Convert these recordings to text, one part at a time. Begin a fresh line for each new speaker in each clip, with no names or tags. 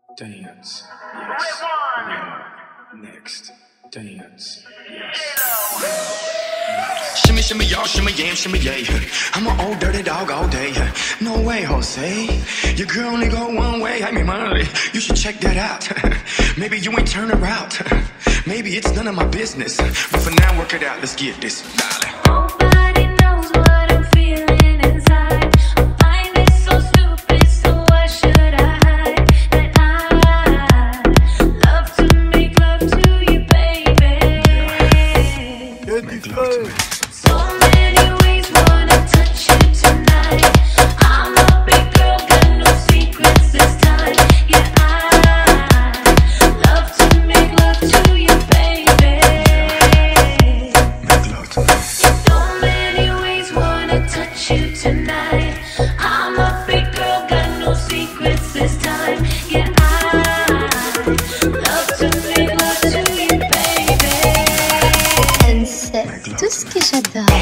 Dance. Yes. Next. Dance.
Shimmy, shimmy, y'all, shimmy, yam, shimmy, yay. I'm an old dirty dog all day. No way, Jose. Your girl only go one way. I mean, money. You should check that out. Maybe you ain't turn her out. Maybe it's none of my business. But for now, work it out. Let's get this, darling.
Nobody knows what I'm feeling inside. I find it so stupid, so why should I hide? That I love to make love to you, baby.
Make love to me.
So many ways, wanna touch you tonight. I'm a big girl, got no secrets this time. Yeah, I love to make love to you, baby.
Make love to me.
So many ways, wanna touch you tonight. I'm a big girl, got no secrets this time. Yeah, I love to make love to you, baby.
Elle sait tout ce que j'adore.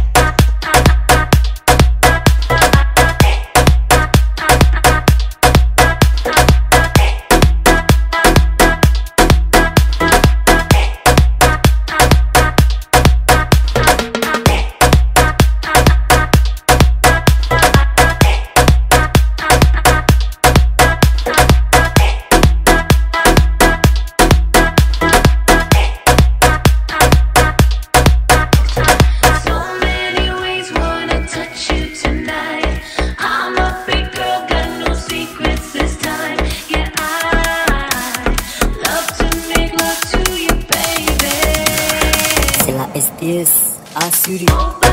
So many ways, wanna touch you tonight. I'm a big girl, got no secrets this time. Yeah, I love to make love to you, baby.
C'est la STS, Assuri.
Nobody